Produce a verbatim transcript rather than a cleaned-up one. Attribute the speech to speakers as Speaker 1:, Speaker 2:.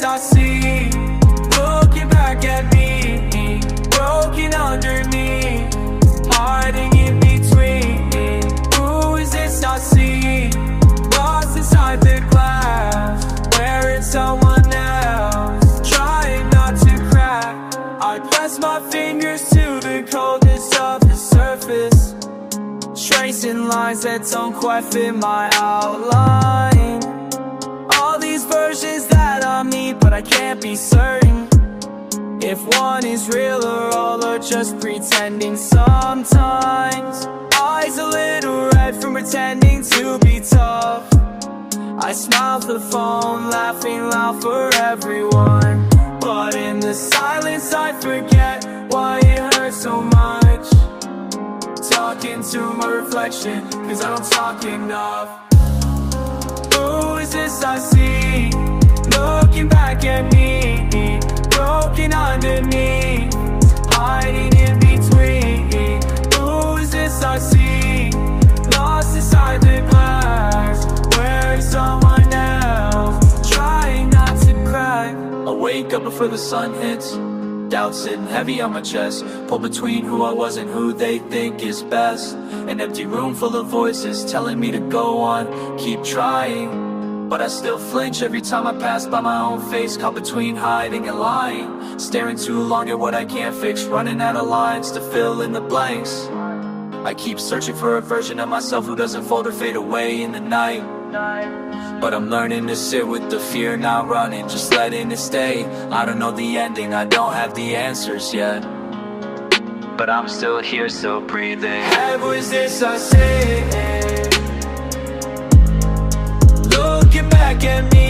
Speaker 1: I see? Looking back at me, broken underneath, hiding in between. Who is this I see? Lost inside the glass, wearing someone else, trying not to crack. I press my fingers to the coldness of the surface, tracing lines that don't quite fit my outline. All these versions that I meet, but I can't be certain if one is real or all are just pretending. Sometimes eyes a little red from pretending to be tough. I smile at the phone, laughing loud for everyone, but in the silence I forget why it hurts so much. Talking to my reflection, cause I don't talk enough. Who is this I see? Looking back at me, broken underneath, hiding in between. Who is this I see? Lost inside the glass, wearing someone else, trying not to cry. I wake up before the sun hits, doubt sitting heavy on my chest, pulled between who I was and who they think is best. An empty room full of voices telling me to go on, keep trying, but I still flinch every time I pass by my own face, caught between hiding and lying, staring too long at what I can't fix, running out of lines to fill in the blanks. I keep searching for a version of myself who doesn't fold or fade away in the night, but I'm learning to sit with the fear, not running, just letting it stay. I don't know the ending, I don't have the answers yet, but I'm still here, still breathing. Who is this I say? Looking back at me,